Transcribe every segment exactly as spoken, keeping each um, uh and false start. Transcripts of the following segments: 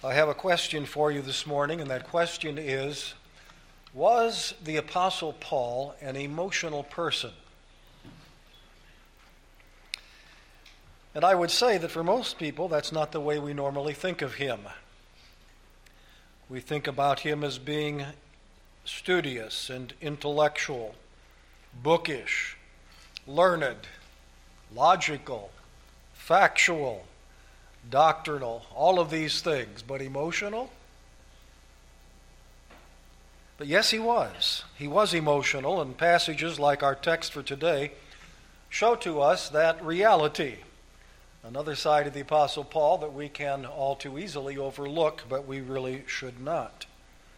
I have a question for you this morning, and that question is, was the Apostle Paul an emotional person? And I would say that for most people, that's not the way we normally think of him. We think about him as being studious and intellectual, bookish, learned, logical, factual, doctrinal, all of these things, but emotional? But yes, he was. He was emotional, and passages like our text for today show to us that reality. Another side of the Apostle Paul that we can all too easily overlook, but we really should not.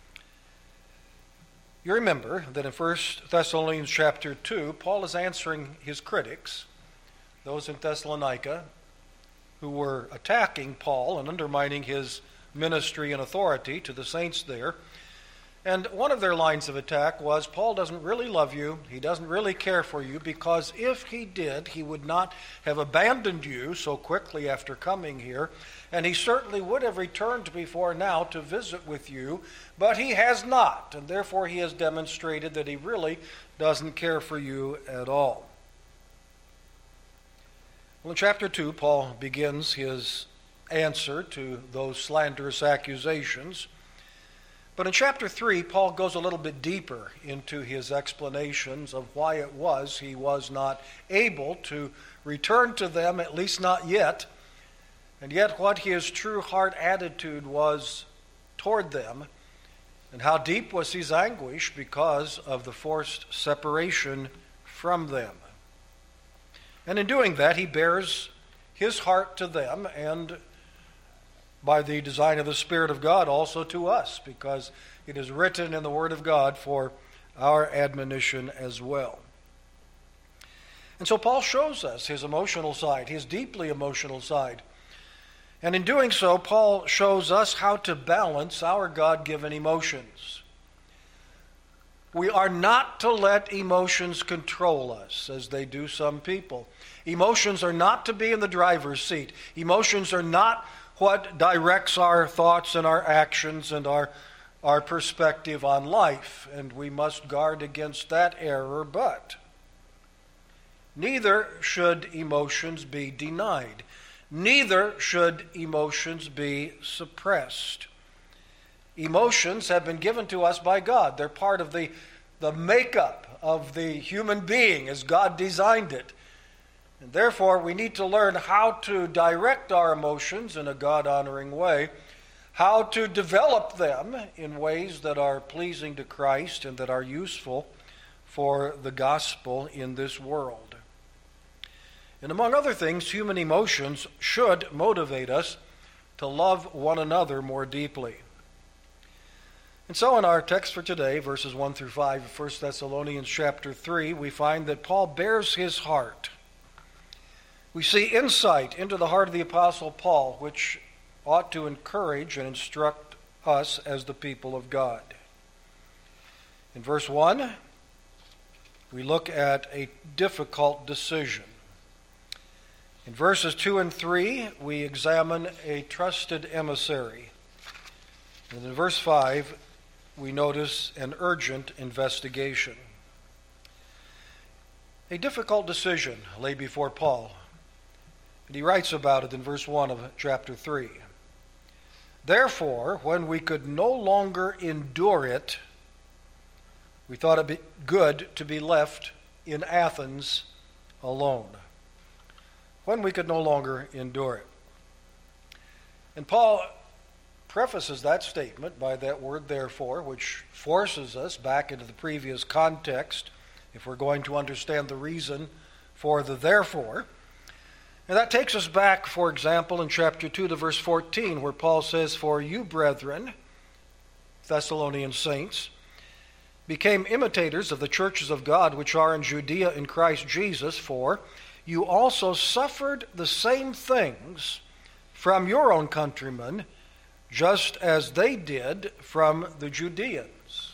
You remember that in First Thessalonians chapter two, Paul is answering his critics, those in Thessalonica, who were attacking Paul and undermining his ministry and authority to the saints there. And one of their lines of attack was, Paul doesn't really love you, he doesn't really care for you, because if he did, he would not have abandoned you so quickly after coming here, and he certainly would have returned before now to visit with you, but he has not, and therefore he has demonstrated that he really doesn't care for you at all. Well, in chapter two, Paul begins his answer to those slanderous accusations. But in chapter three, Paul goes a little bit deeper into his explanations of why it was he was not able to return to them, at least not yet, and yet what his true heart attitude was toward them, and how deep was his anguish because of the forced separation from them. And in doing that, he bears his heart to them, and by the design of the Spirit of God also to us, because it is written in the Word of God for our admonition as well. And so Paul shows us his emotional side, his deeply emotional side. And in doing so, Paul shows us how to balance our God-given emotions. We are not to let emotions control us, as they do some people. Emotions are not to be in the driver's seat. Emotions are not what directs our thoughts and our actions and our, our perspective on life, and we must guard against that error, but neither should emotions be denied. Neither should emotions be suppressed. Emotions have been given to us by God. They're part of the, the makeup of the human being as God designed it. And therefore, we need to learn how to direct our emotions in a God-honoring way, how to develop them in ways that are pleasing to Christ and that are useful for the gospel in this world. And among other things, human emotions should motivate us to love one another more deeply. And so in our text for today, verses one through five of First Thessalonians chapter three, we find that Paul bears his heart. We see insight into the heart of the Apostle Paul, which ought to encourage and instruct us as the people of God. In verse one, we look at a difficult decision. In verses two and three, we examine a trusted emissary. And in verse five, we notice an urgent investigation. A difficult decision lay before Paul. And he writes about it in verse one of chapter three. Therefore, when we could no longer endure it, we thought it be good to be left in Athens alone. When we could no longer endure it. And Paul prefaces that statement by that word therefore, which forces us back into the previous context if we're going to understand the reason for the therefore. And that takes us back, for example, in chapter two to verse fourteen, where Paul says, For you, brethren, Thessalonian saints, became imitators of the churches of God which are in Judea in Christ Jesus, for you also suffered the same things from your own countrymen, just as they did from the Judeans.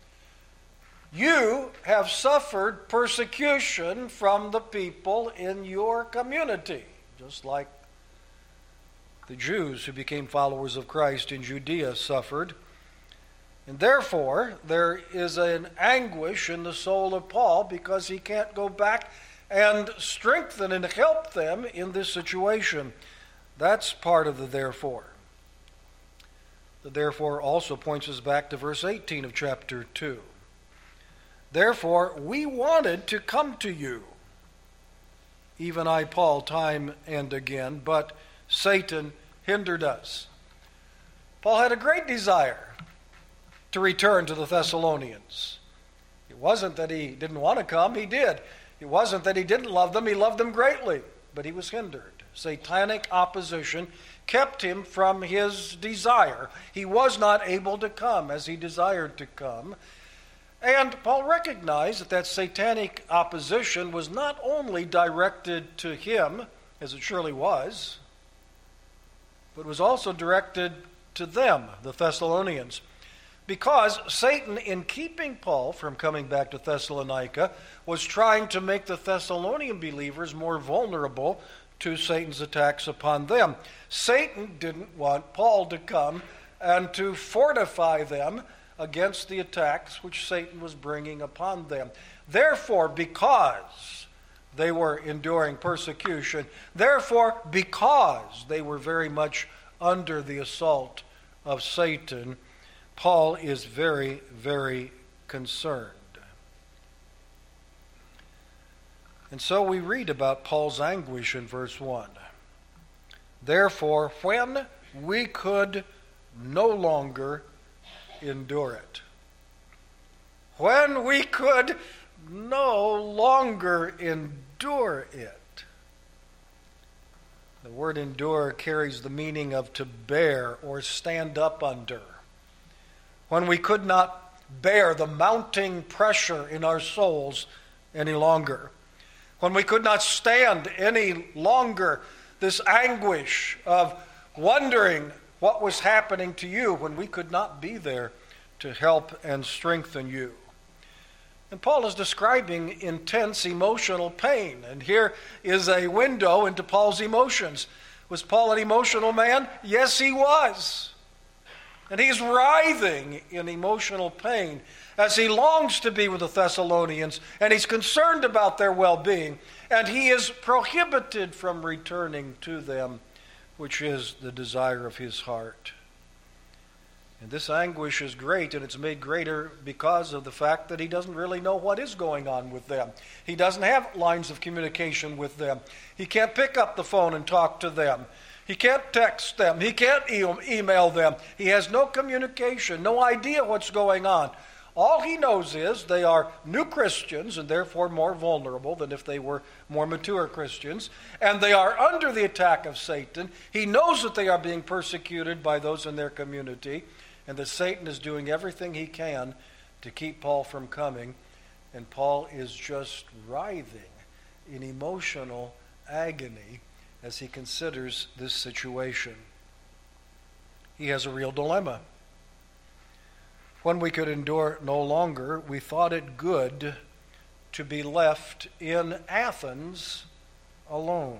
You have suffered persecution from the people in your community, just like The Jews who became followers of Christ in Judea suffered. And therefore, there is an anguish in the soul of Paul because he can't go back and strengthen and help them in this situation. That's part of the therefore. The therefore also points us back to verse eighteen of chapter two. Therefore, we wanted to come to you, even I, Paul, time and again, but Satan hindered us. Paul had a great desire to return to the Thessalonians. It wasn't that he didn't want to come, he did. It wasn't that he didn't love them, he loved them greatly, but he was hindered. Satanic opposition kept him from his desire. He was not able to come as he desired to come. And Paul recognized that that satanic opposition was not only directed to him, as it surely was, but was also directed to them, the Thessalonians. Because Satan, in keeping Paul from coming back to Thessalonica, was trying to make the Thessalonian believers more vulnerable to Satan's attacks upon them. Satan didn't want Paul to come and to fortify them against the attacks which Satan was bringing upon them. Therefore, because they were enduring persecution, therefore, because they were very much under the assault of Satan, Paul is very, very concerned. And so we read about Paul's anguish in verse one. Therefore, when we could no longer endure it. When we could no longer endure it. The word endure carries the meaning of to bear or stand up under. When we could not bear the mounting pressure in our souls any longer. When we could not stand any longer this anguish of wondering what was happening to you, when we could not be there to help and strengthen you. And Paul is describing intense emotional pain. And here is a window into Paul's emotions. Was Paul an emotional man? Yes, he was. And he's writhing in emotional pain as he longs to be with the Thessalonians, and he's concerned about their well-being, and he is prohibited from returning to them, which is the desire of his heart. And this anguish is great, and it's made greater because of the fact that he doesn't really know what is going on with them. He doesn't have lines of communication with them. He can't pick up the phone and talk to them. He can't text them. He can't e- email them. He has no communication, no idea what's going on. All he knows is they are new Christians and therefore more vulnerable than if they were more mature Christians. And they are under the attack of Satan. He knows that they are being persecuted by those in their community and that Satan is doing everything he can to keep Paul from coming. And Paul is just writhing in emotional agony as he considers this situation. He has a real dilemma. When we could endure no longer, we thought it good to be left in Athens alone.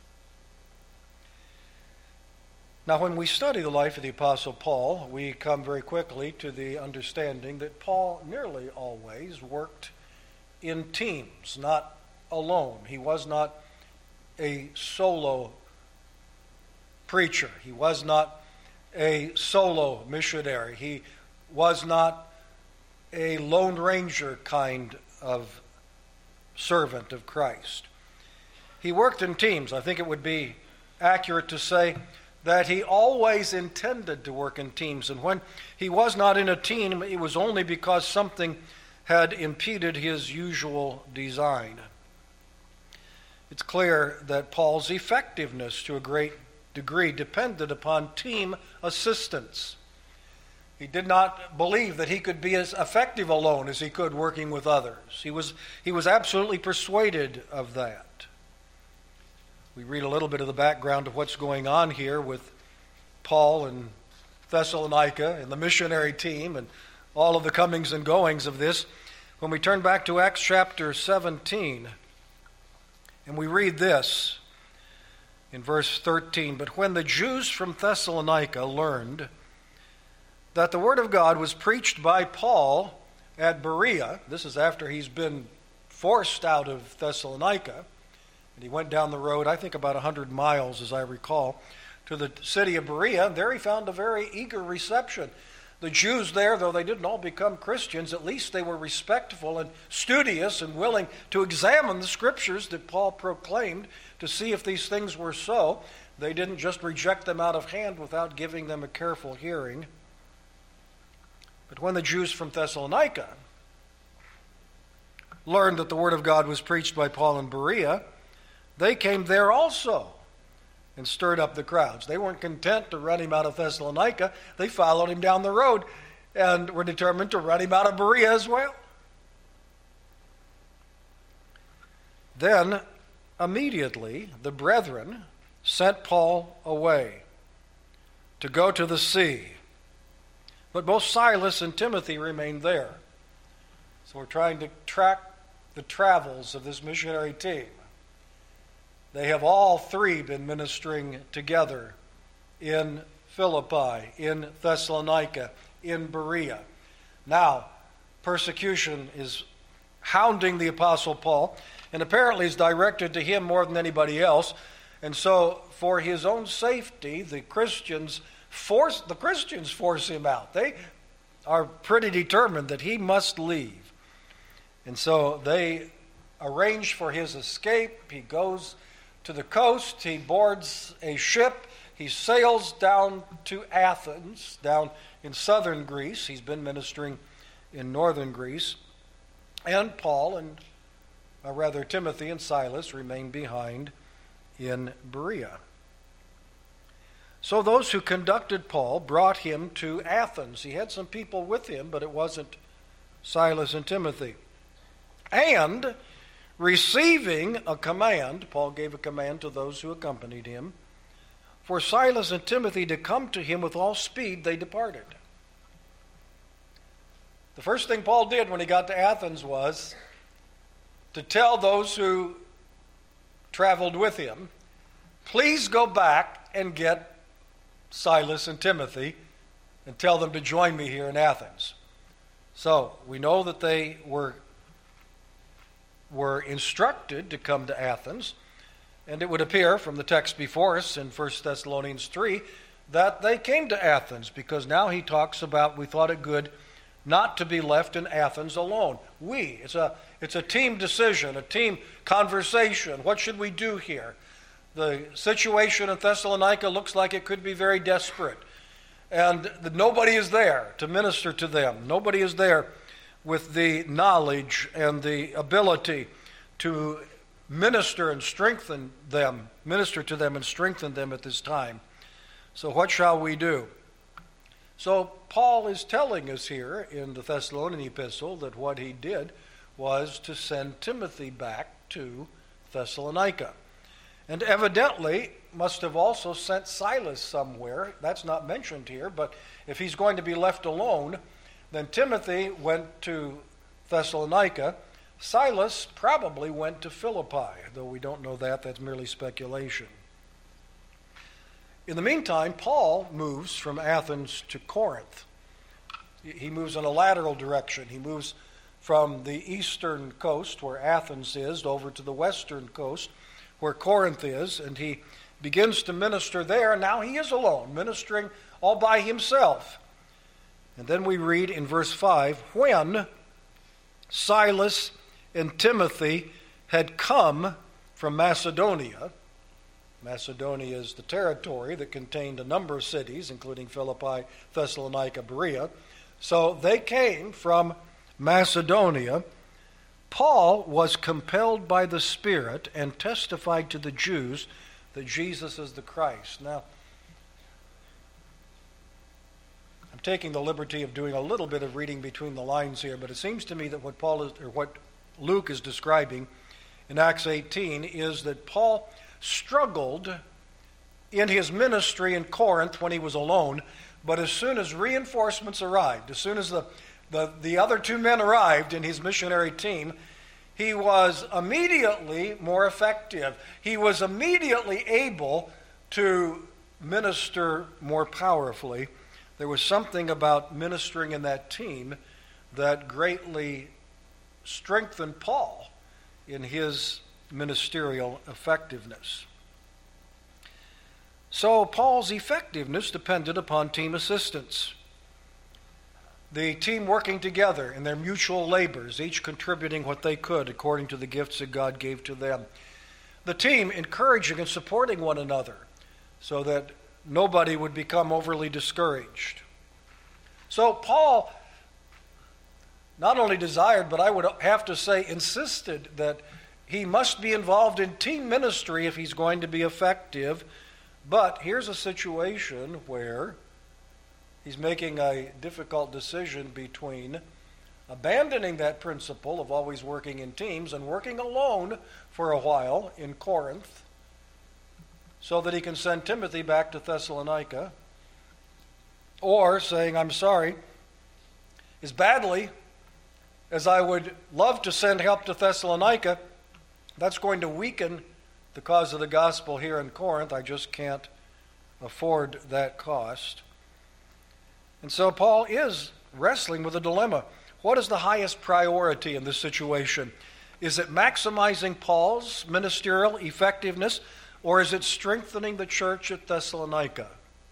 Now, when we study the life of the Apostle Paul, we come very quickly to the understanding that Paul nearly always worked in teams, not alone. He was not a solo preacher. He was not a solo missionary. He was not a Lone Ranger kind of servant of Christ. He worked in teams. I think it would be accurate to say that he always intended to work in teams. And when he was not in a team, it was only because something had impeded his usual design. It's clear that Paul's effectiveness to a great degree depended upon team assistance. He did not believe that he could be as effective alone as he could working with others. He was, he was absolutely persuaded of that. We read a little bit of the background of what's going on here with Paul and Thessalonica and the missionary team and all of the comings and goings of this. When we turn back to Acts chapter seventeen, and we read this. in verse thirteen. But when the Jews from Thessalonica learned that the word of God was preached by Paul at Berea, this is after he's been forced out of Thessalonica, and he went down the road, I think about one hundred miles, as I recall, to the city of Berea, and there he found a very eager reception. The Jews there, though they didn't all become Christians, at least they were respectful and studious and willing to examine the scriptures that Paul proclaimed to see if these things were so. They didn't just reject them out of hand without giving them a careful hearing. But when the Jews from Thessalonica learned that the word of God was preached by Paul in Berea, they came there also and stirred up the crowds. They weren't content to run him out of Thessalonica. They followed him down the road and were determined to run him out of Berea as well. Then, immediately, the brethren sent Paul away to go to the sea. But both Silas and Timothy remained there. So we're trying to track the travels of this missionary team. They have all three been ministering together in Philippi, in Thessalonica, in Berea. Now, persecution is hounding the Apostle Paul, and apparently is directed to him more than anybody else. And so, for his own safety, the Christians force the Christians force him out. They are pretty determined that he must leave. And so they arrange for his escape. He goes to the coast, he boards a ship, he sails down to Athens, down in southern Greece. He's been ministering in northern Greece. And Paul and, or rather Timothy and Silas remain behind in Berea. So those who conducted Paul brought him to Athens. He had some people with him, but it wasn't Silas and Timothy. And receiving a command, Paul gave a command to those who accompanied him, for Silas and Timothy to come to him with all speed, they departed. The first thing Paul did when he got to Athens was to tell those who traveled with him, please go back and get Silas and Timothy and tell them to join me here in Athens. So we know that they were were instructed to come to Athens, and it would appear from the text before us in First Thessalonians three that they came to Athens, because now he talks about, we thought it good not to be left in Athens alone. We, it's a, it's a team decision, a team conversation. What should we do here? The situation in Thessalonica looks like it could be very desperate, and nobody is there to minister to them. Nobody is there with the knowledge and the ability to minister and strengthen them, minister to them and strengthen them at this time. So what shall we do? So Paul is telling us here in the Thessalonian epistle that what he did was to send Timothy back to Thessalonica. And evidently must have also sent Silas somewhere. That's not mentioned here, but if he's going to be left alone, then Timothy went to Thessalonica. Silas probably went to Philippi, though we don't know that. That's merely speculation. In the meantime, Paul moves from Athens to Corinth. He moves in a lateral direction. He moves from the eastern coast, where Athens is, over to the western coast, where Corinth is, and he begins to minister there. Now he is alone, ministering all by himself. And then we read in verse five, when Silas and Timothy had come from Macedonia. Macedonia is the territory that contained a number of cities, including Philippi, Thessalonica, Berea. So they came from Macedonia. Paul was compelled by the Spirit and testified to the Jews that Jesus is the Christ. Now, I'm taking the liberty of doing a little bit of reading between the lines here, but it seems to me that what Paul is, or what Luke is describing in Acts eighteen is that Paul struggled in his ministry in Corinth when he was alone, but as soon as reinforcements arrived, as soon as the, the, the other two men arrived in his missionary team, he was immediately more effective. He was immediately able to minister more powerfully. There was something about ministering in that team that greatly strengthened Paul in his ministerial effectiveness. So Paul's effectiveness depended upon team assistance. The team working together in their mutual labors, each contributing what they could according to the gifts that God gave to them. The team encouraging and supporting one another so that nobody would become overly discouraged. So Paul not only desired, but I would have to say insisted that he must be involved in team ministry if he's going to be effective. But here's a situation where he's making a difficult decision between abandoning that principle of always working in teams and working alone for a while in Corinth so that he can send Timothy back to Thessalonica, or saying, I'm sorry, as badly as I would love to send help to Thessalonica, that's going to weaken the cause of the gospel here in Corinth. I just can't afford that cost. And so Paul is wrestling with a dilemma. What is the highest priority in this situation? Is it maximizing Paul's ministerial effectiveness, or is it strengthening the church at Thessalonica?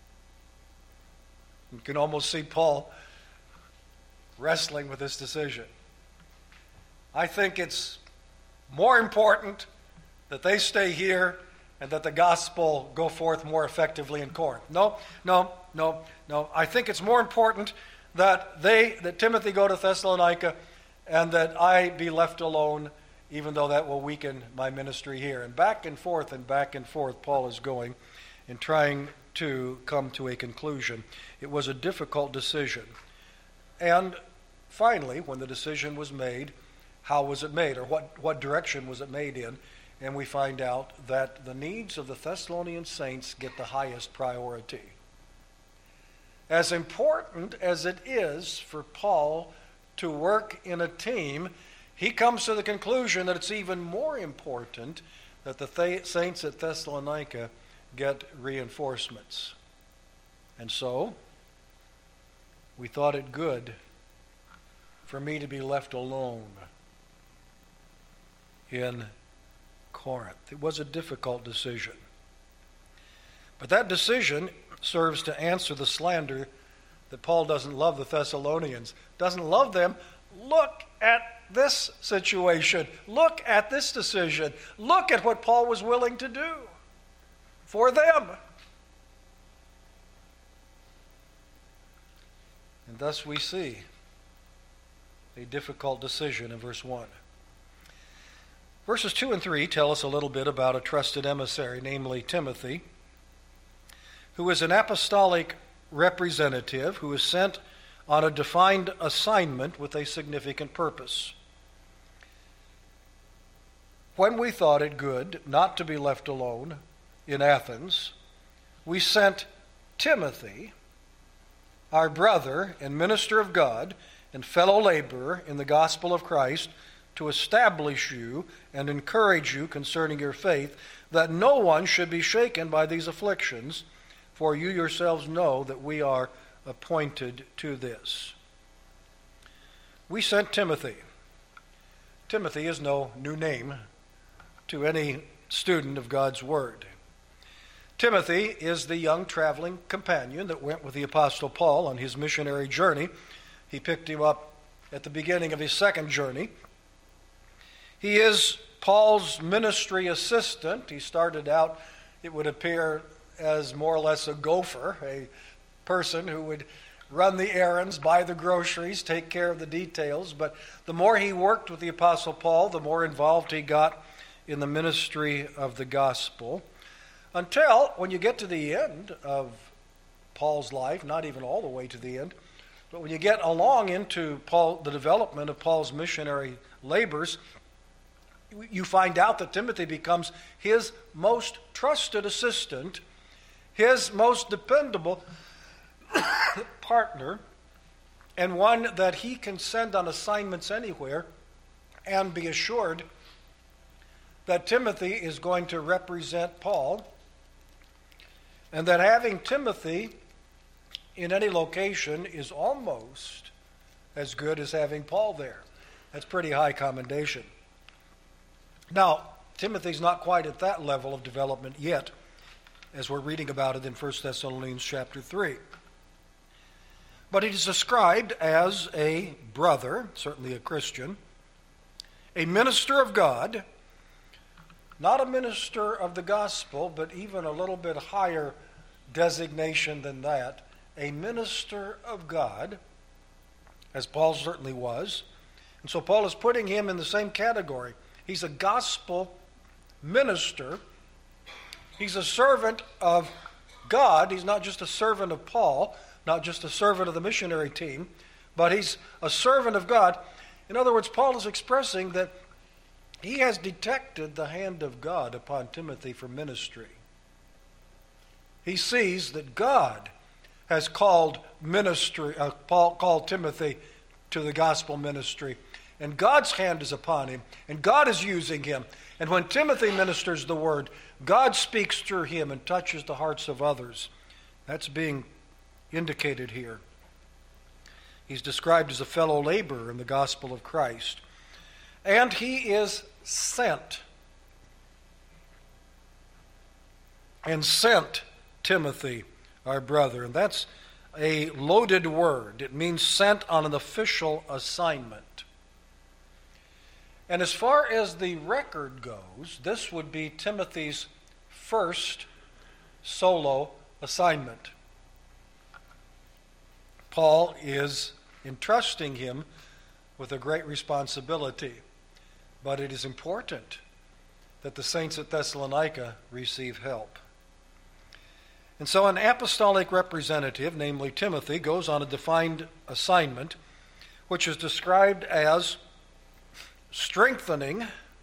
You can almost see Paul wrestling with this decision. I think it's more important that they stay here and that the gospel go forth more effectively in Corinth. No, no, no, no. I think it's more important that they, that Timothy go to Thessalonica and that I be left alone, even though that will weaken my ministry here. And back and forth and back and forth Paul is going and trying to come to a conclusion. It was a difficult decision. And finally, when the decision was made, how was it made, or what, what direction was it made in? And we find out that the needs of the Thessalonian saints get the highest priority. As important as it is for Paul to work in a team, he comes to the conclusion that it's even more important that the th- saints at Thessalonica get reinforcements. And so, we thought it good for me to be left alone in Corinth. It was a difficult decision. But that decision serves to answer the slander that Paul doesn't love the Thessalonians, doesn't love them. Look at this situation. Look at this decision. Look at what Paul was willing to do for them. And thus we see a difficult decision in verse one. Verses two and three tell us a little bit about a trusted emissary, namely Timothy, who is an apostolic representative who is sent on a defined assignment with a significant purpose. When we thought it good not to be left alone in Athens, we sent Timothy, our brother and minister of God and fellow laborer in the gospel of Christ, to establish you and encourage you concerning your faith, that no one should be shaken by these afflictions, for you yourselves know that we are appointed to this. We sent Timothy. Timothy is no new name to any student of God's Word. Timothy is the young traveling companion that went with the Apostle Paul on his missionary journey. He picked him up at the beginning of his second journey. He is Paul's ministry assistant. He started out, it would appear, as more or less a gopher, a person who would run the errands, buy the groceries, take care of the details. But the more he worked with the Apostle Paul, the more involved he got in the ministry of the gospel. Until, when you get to the end of Paul's life, not even all the way to the end, but when you get along into Paul, the development of Paul's missionary labors, you find out that Timothy becomes his most trusted assistant, his most dependable partner, and one that he can send on assignments anywhere and be assured that Timothy is going to represent Paul, and that having Timothy in any location is almost as good as having Paul there. That's pretty high commendation. Now, Timothy's not quite at that level of development yet, as we're reading about it in First Thessalonians chapter three. But he is described as a brother, certainly a Christian, a minister of God, not a minister of the gospel, but even a little bit higher designation than that, a minister of God, as Paul certainly was. And so Paul is putting him in the same category. He's a gospel minister. He's a servant of God. He's not just a servant of Paul, not just a servant of the missionary team, but he's a servant of God. In other words, Paul is expressing that he has detected the hand of God upon Timothy for ministry. He sees that God has called ministry, uh, Paul called Timothy to the gospel ministry, and God's hand is upon him, and God is using him. And when Timothy ministers the word, God speaks through him and touches the hearts of others. That's being indicated here. He's described as a fellow laborer in the gospel of Christ. And he is sent. And sent Timothy, our brother. And that's a loaded word. It means sent on an official assignment. And as far as the record goes, this would be Timothy's first solo assignment. Paul is entrusting him with a great responsibility, but it is important that the saints at Thessalonica receive help. And so an apostolic representative, namely Timothy, goes on a defined assignment, which is described as strengthening,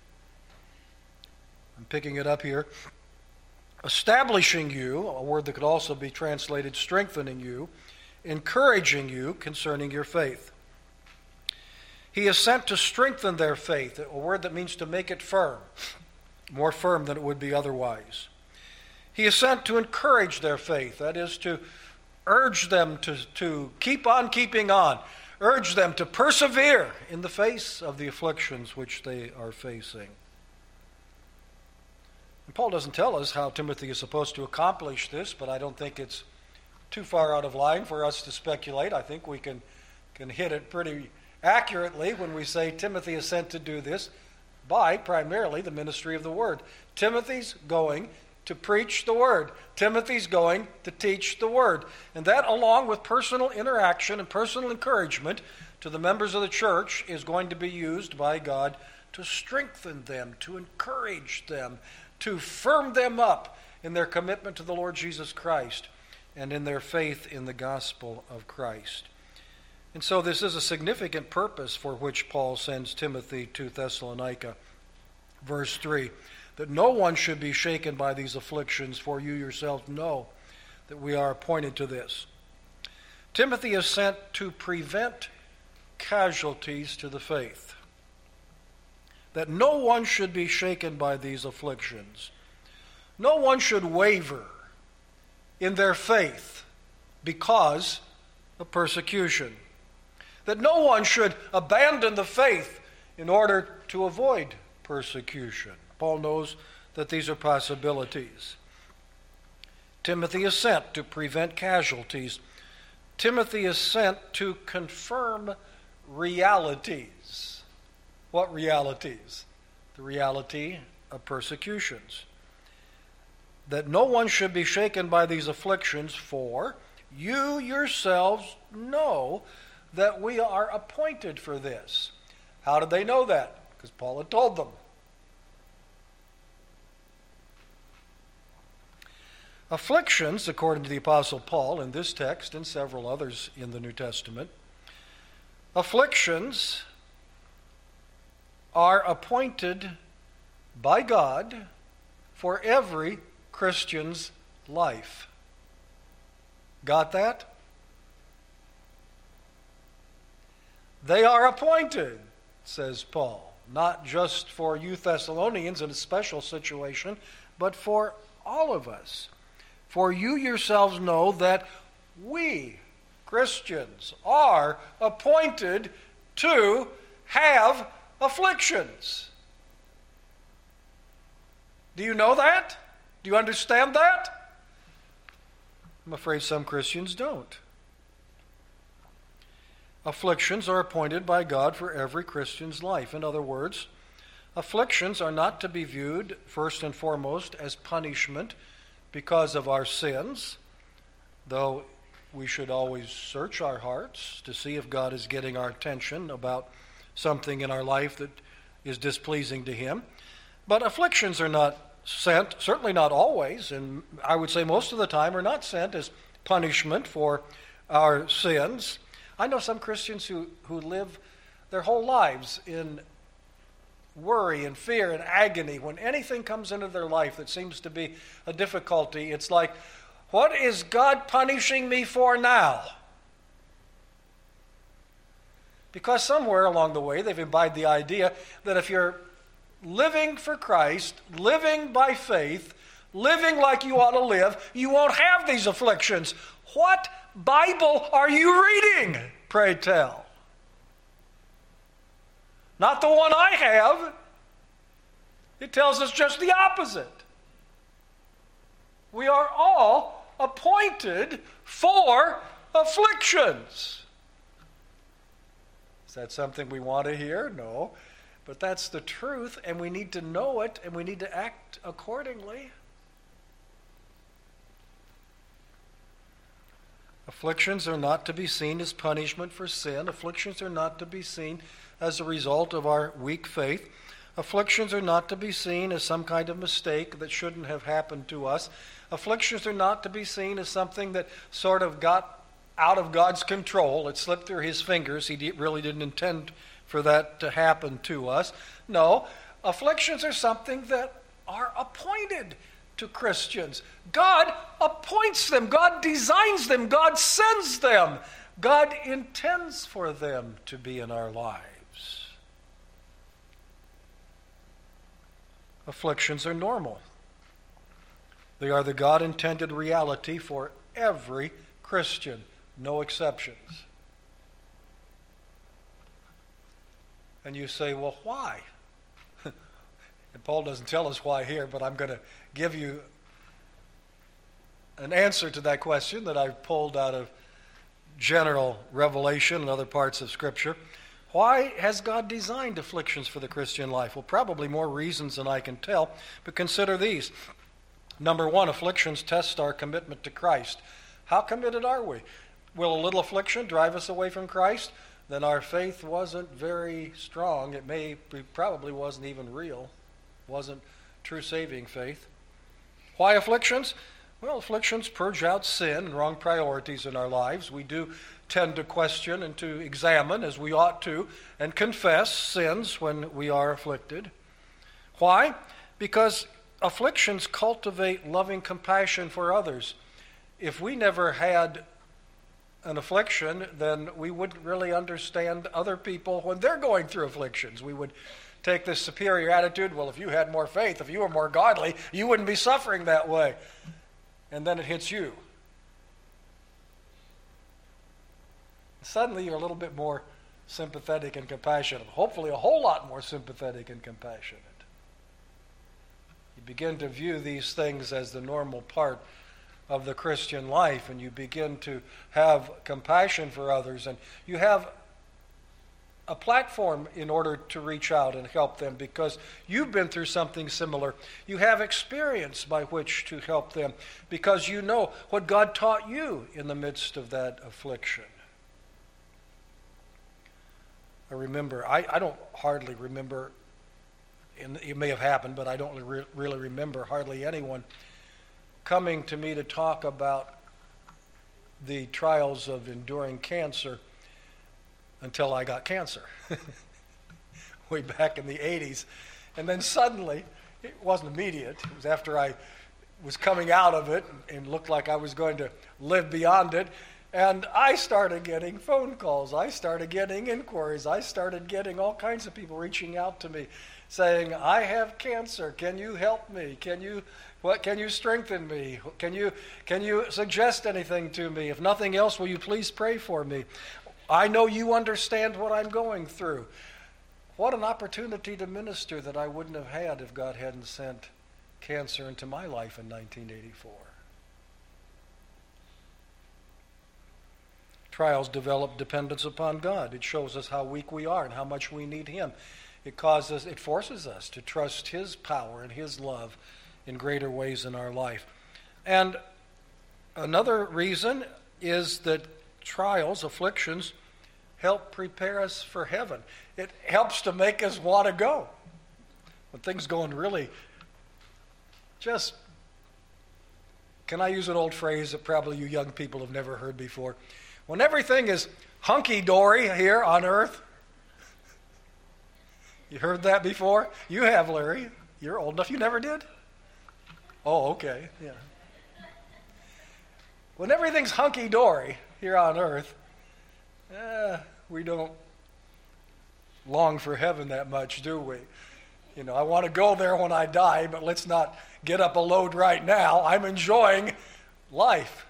I'm picking it up here, establishing you, a word that could also be translated strengthening you, encouraging you concerning your faith. He is sent to strengthen their faith, a word that means to make it firm, more firm than it would be otherwise. He is sent to encourage their faith, that is to urge them to, to keep on keeping on, urge them to persevere in the face of the afflictions which they are facing. And Paul doesn't tell us how Timothy is supposed to accomplish this, but I don't think it's too far out of line for us to speculate. I think we can, can hit it pretty accurately when we say Timothy is sent to do this by primarily the ministry of the word. Timothy's going to preach the word. Timothy's going to teach the word. And that, along with personal interaction and personal encouragement to the members of the church, is going to be used by God to strengthen them, to encourage them, to firm them up in their commitment to the Lord Jesus Christ and in their faith in the gospel of Christ. And so this is a significant purpose for which Paul sends Timothy to Thessalonica. Verse three, that no one should be shaken by these afflictions, for you yourselves know that we are appointed to this. Timothy is sent to prevent casualties to the faith. That no one should be shaken by these afflictions. No one should waver in their faith because of persecution. That no one should abandon the faith in order to avoid persecution. Paul knows that these are possibilities. Timothy is sent to prevent casualties. Timothy is sent to confirm realities. What realities? The reality of persecutions. That no one should be shaken by these afflictions, for you yourselves know that we are appointed for this. How did they know that? Because Paul had told them. Afflictions, according to the Apostle Paul in this text and several others in the New Testament, afflictions are appointed by God for every Christian's life. Got that? They are appointed, says Paul. not just for you Thessalonians in a special situation, but for all of us. For you yourselves know that we, Christians, are appointed to have afflictions. Do you know that? Do you understand that? I'm afraid some Christians don't. Afflictions are appointed by God for every Christian's life. In other words, afflictions are not to be viewed first and foremost as punishment because of our sins, though we should always search our hearts to see if God is getting our attention about something in our life that is displeasing to Him. But afflictions are not sent, certainly not always, and I would say most of the time are not sent as punishment for our sins. I know some Christians who, who live their whole lives in worry and fear and agony. When anything comes into their life that seems to be a difficulty, it's like, what is God punishing me for now? Because somewhere along the way they've imbibed the idea that if you're living for Christ, living by faith, living like you ought to live, you won't have these afflictions. What Bible are you reading, pray tell? Not the one I have. It tells us just the opposite. We are all appointed for afflictions. Is that something we want to hear? No. But that's the truth, and we need to know it, and we need to act accordingly. Afflictions are not to be seen as punishment for sin. Afflictions are not to be seen as a result of our weak faith. Afflictions are not to be seen as some kind of mistake that shouldn't have happened to us. Afflictions are not to be seen as something that sort of got out of God's control. It slipped through His fingers. He really didn't intend for that to happen to us. No, afflictions are something that are appointed to Christians. God appoints them. God designs them. God sends them. God intends for them to be in our lives. Afflictions are normal. They are the God-intended reality for every Christian, no exceptions. And you say, well, why? And Paul doesn't tell us why here, but I'm going to give you an answer to that question that I've pulled out of general revelation and other parts of Scripture. Why has God designed afflictions for the Christian life? Well, probably more reasons than I can tell, but consider these. Number one, afflictions test our commitment to Christ. How committed are we? Will a little affliction drive us away from Christ? Then our faith wasn't very strong. It may, it probably wasn't even real. Wasn't true saving faith. Why afflictions? Well, afflictions purge out sin and wrong priorities in our lives. We do tend to question and to examine, as we ought to, and confess sins when we are afflicted. Why? Because afflictions cultivate loving compassion for others. If we never had an affliction, then we wouldn't really understand other people when they're going through afflictions. We would take this superior attitude, well, if you had more faith, if you were more godly, you wouldn't be suffering that way. And then it hits you. Suddenly you're a little bit more sympathetic and compassionate. Hopefully a whole lot more sympathetic and compassionate. You begin to view these things as the normal part of the Christian life, and you begin to have compassion for others, and you have a platform in order to reach out and help them because you've been through something similar. You have experience by which to help them because you know what God taught you in the midst of that affliction. I remember, I, I don't hardly remember, and it may have happened, but I don't re- really remember hardly anyone coming to me to talk about the trials of enduring cancer until I got cancer, way back in the eighties. And then suddenly, it wasn't immediate, it was after I was coming out of it and looked like I was going to live beyond it, And I started getting phone calls. I started getting inquiries. I started getting all kinds of people reaching out to me saying, I have cancer. Can you help me? Can you what can you strengthen me? Can you can you suggest anything to me? If nothing else, will you please pray for me? I know you understand what I'm going through. What an opportunity to minister that I wouldn't have had if God hadn't sent cancer into my life in nineteen eighty-four. Trials develop dependence upon God. It shows us how weak we are and how much we need Him. It causes, it forces us to trust His power and His love in greater ways in our life. And another reason is that trials, afflictions, help prepare us for heaven. It helps to make us want to go. When things going really just, can I use an old phrase that probably you young people have never heard before? When everything is hunky-dory here on earth. You heard that before? You have, Larry. You're old enough. You never did? Oh, okay. Yeah. When everything's hunky-dory here on earth, eh, we don't long for heaven that much, do we? You know, I want to go there when I die, but let's not get up a load right now. I'm enjoying life.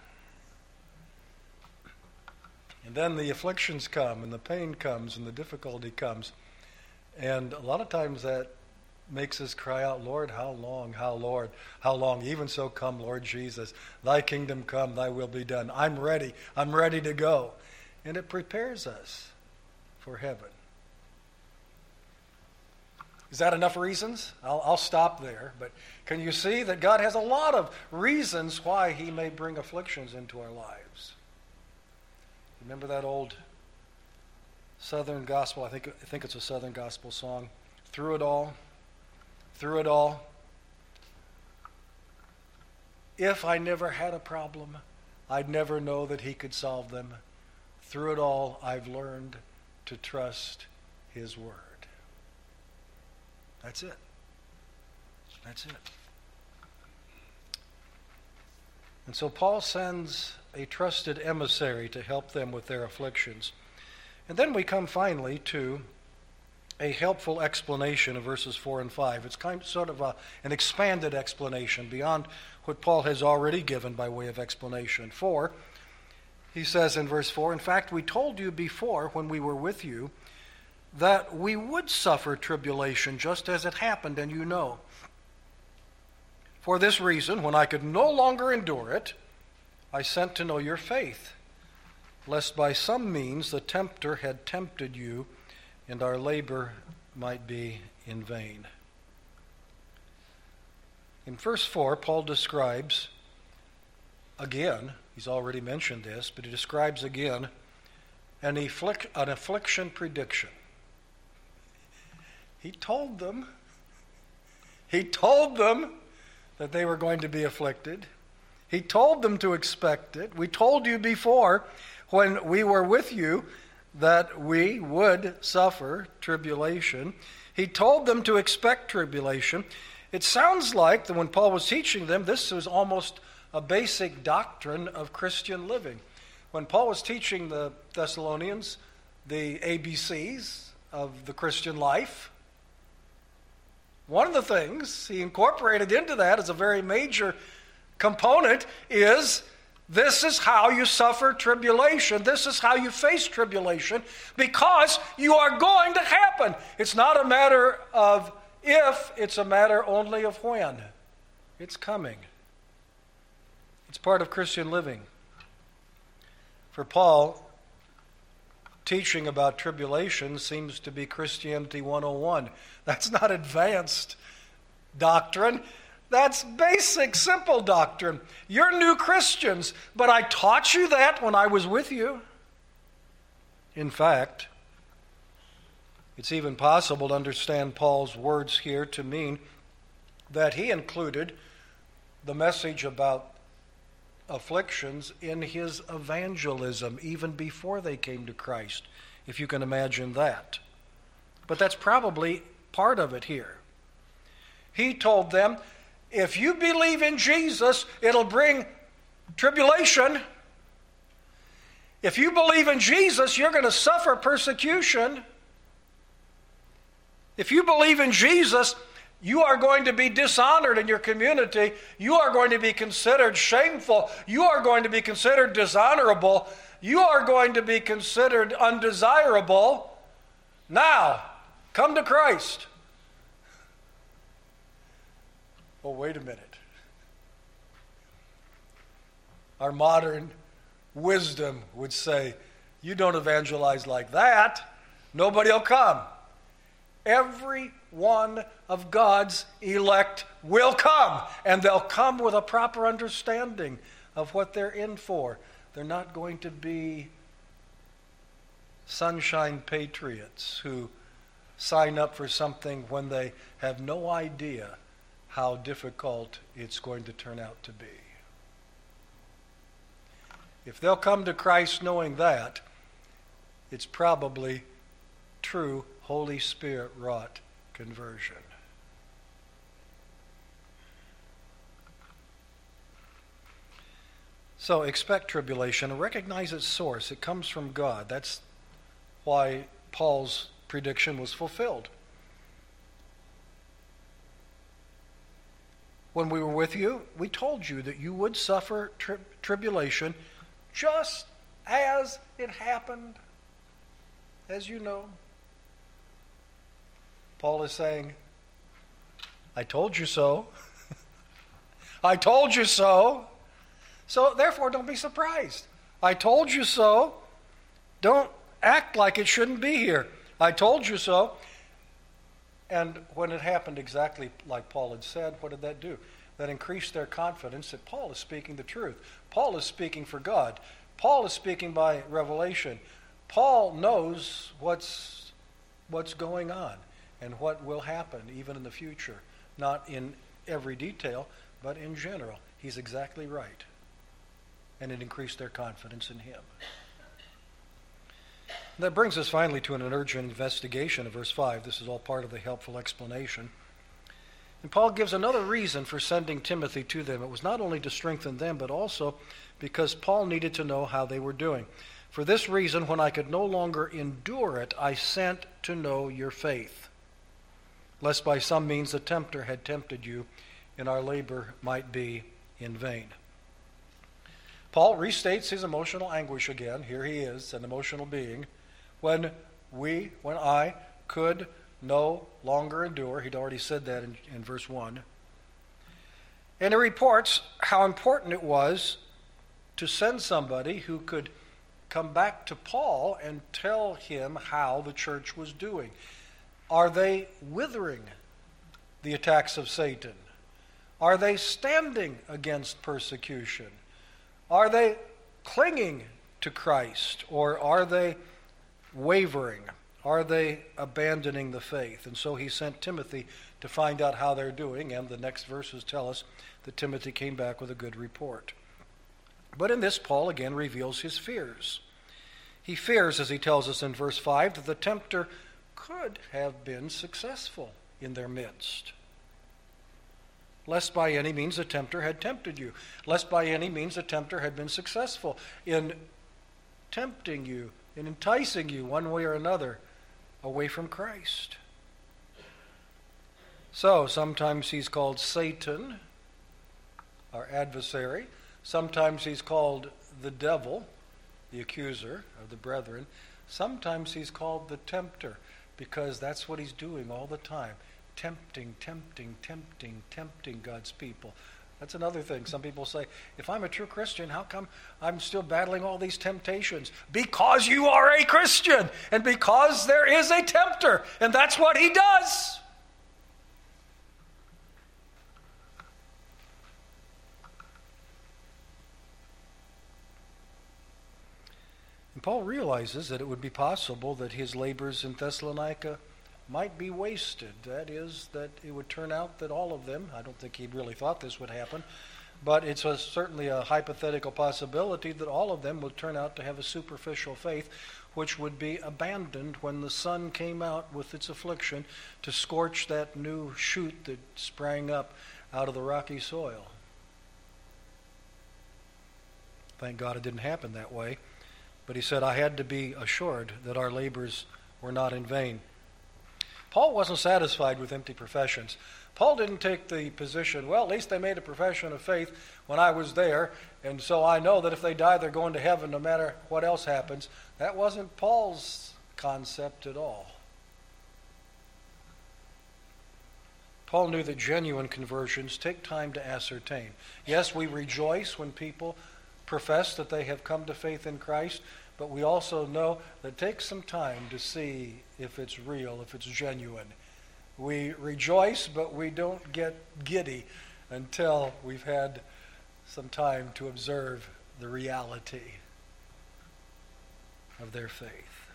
And then the afflictions come, and the pain comes, and the difficulty comes. And a lot of times that makes us cry out, Lord, how long, how Lord, how long? Even so come, Lord Jesus. Thy kingdom come, thy will be done. I'm ready. I'm ready to go. And it prepares us for heaven. Is that enough reasons? I'll, I'll stop there. But can you see that God has a lot of reasons why He may bring afflictions into our lives? Remember that old Southern gospel, I think I think it's a Southern gospel song. Through it all, through it all. If I never had a problem, I'd never know that He could solve them. Through it all, I've learned to trust His word. That's it. That's it. And so Paul sends a trusted emissary to help them with their afflictions. And then we come finally to a helpful explanation of verses four and five. It's kind of sort of a, an expanded explanation beyond what Paul has already given by way of explanation. For, he says in verse four, in fact, we told you before when we were with you that we would suffer tribulation just as it happened, and you know. For this reason, when I could no longer endure it, I sent to know your faith, lest by some means the tempter had tempted you, and our labor might be in vain. In verse four, Paul describes again, he's already mentioned this, but he describes again an, afflic- an affliction prediction. He told them, he told them that they were going to be afflicted. He told them to expect it. We told you before when we were with you that we would suffer tribulation. He told them to expect tribulation. It sounds like that when Paul was teaching them, this was almost a basic doctrine of Christian living. When Paul was teaching the Thessalonians the A B Cs of the Christian life, one of the things he incorporated into that as a very major component is this is how you suffer tribulation. This is how you face tribulation, because you are going to happen. It's not a matter of if, it's a matter only of when. It's coming. It's part of Christian living. For Paul, teaching about tribulation seems to be Christianity one oh one. That's not advanced doctrine. That's basic, simple doctrine. You're new Christians, but I taught you that when I was with you. In fact, it's even possible to understand Paul's words here to mean that he included the message about afflictions in his evangelism even before they came to Christ, if you can imagine that. But that's probably part of it here. He told them, if you believe in Jesus, it'll bring tribulation. If you believe in Jesus, you're going to suffer persecution. If you believe in Jesus, you are going to be dishonored in your community. You are going to be considered shameful. You are going to be considered dishonorable. You are going to be considered undesirable. Now, come to Christ. Oh, wait a minute. Our modern wisdom would say, you don't evangelize like that. Nobody will come. Every one of God's elect will come, and they'll come with a proper understanding of what they're in for. They're not going to be sunshine patriots who sign up for something when they have no idea how difficult it's going to turn out to be. If they'll come to Christ knowing that, it's probably true Holy Spirit wrought conversion. So expect tribulation and recognize its source. It comes from God. That's why Paul's prediction was fulfilled. When we were with you, we told you that you would suffer tri- tribulation just as it happened, as you know. Paul is saying, I told you so. I told you so. So therefore, don't be surprised. I told you so. Don't act like it shouldn't be here. I told you so. And when it happened exactly like Paul had said, what did that do? That increased their confidence that Paul is speaking the truth. Paul is speaking for God. Paul is speaking by revelation. Paul knows what's what's going on and what will happen even in the future. Not in every detail, but in general. He's exactly right. And it increased their confidence in him. That brings us finally to an urgent investigation of verse five. This is all part of the helpful explanation. And Paul gives another reason for sending Timothy to them. It was not only to strengthen them, but also because Paul needed to know how they were doing. For this reason, when I could no longer endure it, I sent to know your faith, lest by some means the tempter had tempted you, and our labor might be in vain. Paul restates his emotional anguish again. Here he is, an emotional being. When we, when I, could no longer endure. He'd already said that in, in verse one. And he reports how important it was to send somebody who could come back to Paul and tell him how the church was doing. Are they withering the attacks of Satan? Are they standing against persecution? Are they clinging to Christ? Or are they wavering? Are they abandoning the faith? And so he sent Timothy to find out how they're doing, and the next verses tell us that Timothy came back with a good report. But in this, Paul again reveals his fears. He fears, as he tells us in verse five, that the tempter could have been successful in their midst. Lest by any means the tempter had tempted you. Lest by any means the tempter had been successful in tempting you, in enticing you one way or another away from Christ. So sometimes he's called Satan, our adversary. Sometimes he's called the devil, the accuser of the brethren. Sometimes he's called the tempter, because that's what he's doing all the time. Tempting, tempting, tempting, tempting God's people. That's another thing. Some people say, if I'm a true Christian, how come I'm still battling all these temptations? Because you are a Christian, and because there is a tempter, and that's what he does. And Paul realizes that it would be possible that his labors in Thessalonica might be wasted. That is, that it would turn out that all of them, I don't think he really thought this would happen, but it's a, certainly a hypothetical possibility that all of them would turn out to have a superficial faith, which would be abandoned when the sun came out with its affliction to scorch that new shoot that sprang up out of the rocky soil. Thank God it didn't happen that way. But he said, I had to be assured that our labors were not in vain. Paul wasn't satisfied with empty professions. Paul didn't take the position, well, at least they made a profession of faith when I was there, and so I know that if they die, they're going to heaven no matter what else happens. That wasn't Paul's concept at all. Paul knew that genuine conversions take time to ascertain. Yes, we rejoice when people profess that they have come to faith in Christ, but we also know that it takes some time to see if it's real, if it's genuine. We rejoice, but we don't get giddy until we've had some time to observe the reality of their faith.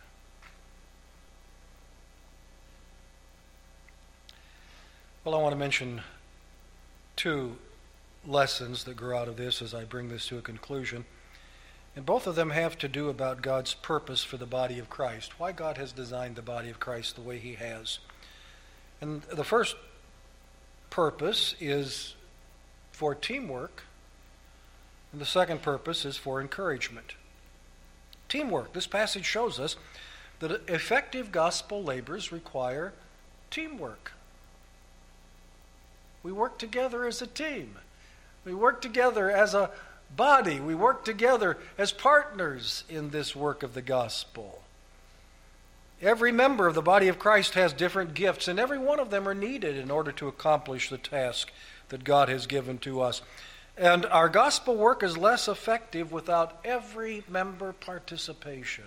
Well, I want to mention two lessons that grow out of this as I bring this to a conclusion. And both of them have to do about God's purpose for the body of Christ, why God has designed the body of Christ the way he has. And the first purpose is for teamwork, and the second purpose is for encouragement. Teamwork. This passage shows us that effective gospel labors require teamwork. We work together as a team. We work together as a body. We work together as partners in this work of the gospel. Every member of the body of Christ has different gifts, and every one of them are needed in order to accomplish the task that God has given to us. And our gospel work is less effective without every member participation.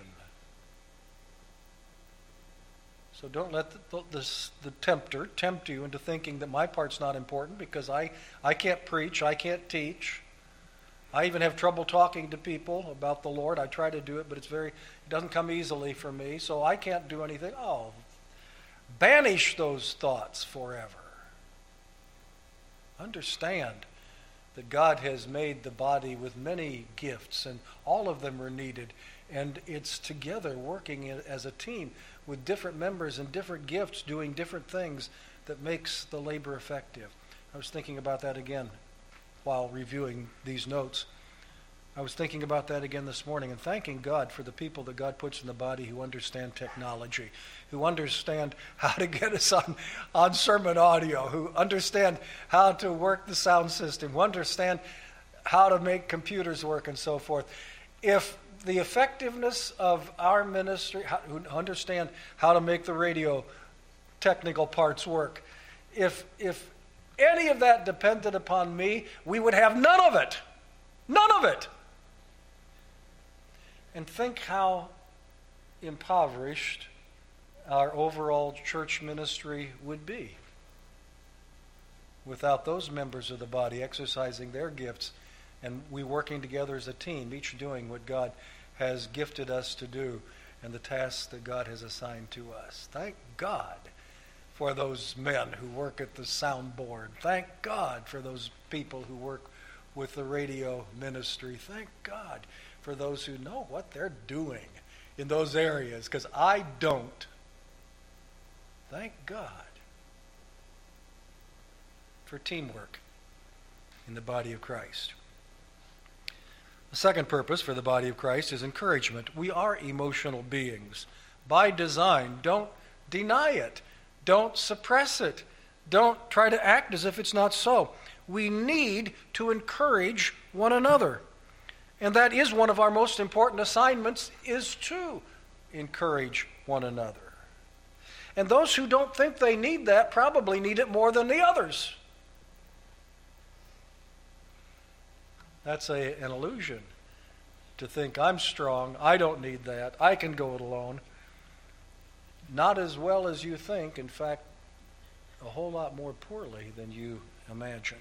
So don't let the, the, the tempter tempt you into thinking that my part's not important because I, I can't preach, I can't teach. I even have trouble talking to people about the Lord. I try to do it, but it's very, it doesn't come easily for me, so I can't do anything. Oh, banish those thoughts forever. Understand that God has made the body with many gifts, and all of them are needed, and it's together working as a team with different members and different gifts doing different things that makes the labor effective. I was thinking about that again while reviewing these notes. I was thinking about that again this morning and thanking God for the people that God puts in the body who understand technology, who understand how to get us on, on sermon audio, who understand how to work the sound system, who understand how to make computers work and so forth. If the effectiveness of our ministry, who understand how to make the radio technical parts work, if if any of that depended upon me, we would have none of it. None of it. And think how impoverished our overall church ministry would be without those members of the body exercising their gifts and we working together as a team, each doing what God has gifted us to do and the tasks that God has assigned to us. Thank God for those men who work at the soundboard. Thank God for those people who work with the radio ministry. Thank God for those who know what they're doing in those areas, because I don't. Thank God for teamwork in the body of Christ. The second purpose for the body of Christ is encouragement. We are emotional beings. By design, don't deny it. Don't suppress it. Don't try to act as if it's not so. We need to encourage one another. And that is one of our most important assignments, is to encourage one another. And those who don't think they need that probably need it more than the others. That's a, an illusion to think I'm strong, I don't need that, I can go it alone. Not as well as you think, in fact, a whole lot more poorly than you imagine.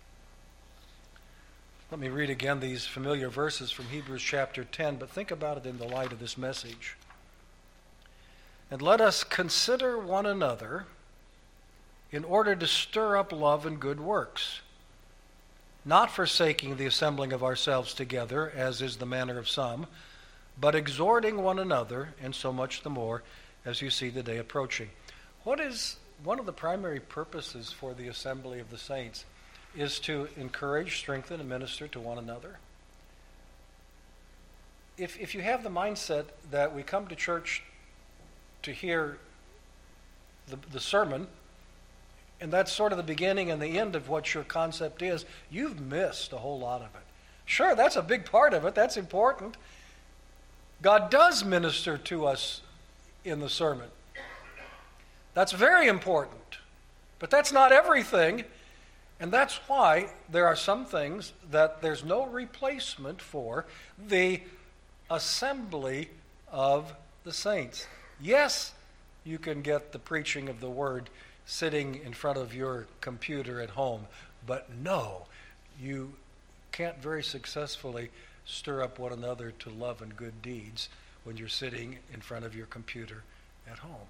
Let me read again these familiar verses from Hebrews chapter ten, but think about it in the light of this message. And let us consider one another in order to stir up love and good works, not forsaking the assembling of ourselves together, as is the manner of some, but exhorting one another, and so much the more as you see the day approaching. What is one of the primary purposes for the assembly of the saints? Is to encourage, strengthen, and minister to one another. if, if you have the mindset that we come to church to hear the, the sermon, and that's sort of the beginning and the end of what your concept is, you've missed a whole lot of it. Sure, that's a big part of it. That's important. God does minister to us in the sermon. That's very important. But that's not everything. And that's why there are some things that there's no replacement for the assembly of the saints. Yes, you can get the preaching of the word sitting in front of your computer at home, but no, you can't very successfully stir up one another to love and good deeds when you're sitting in front of your computer at home.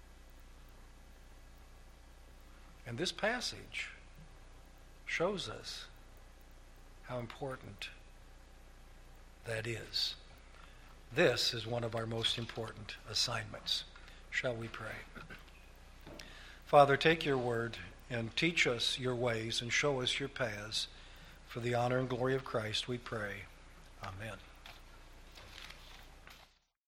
And this passage shows us how important that is. This is one of our most important assignments. Shall we pray? Father, take your word and teach us your ways and show us your paths. For the honor and glory of Christ, we pray. Amen.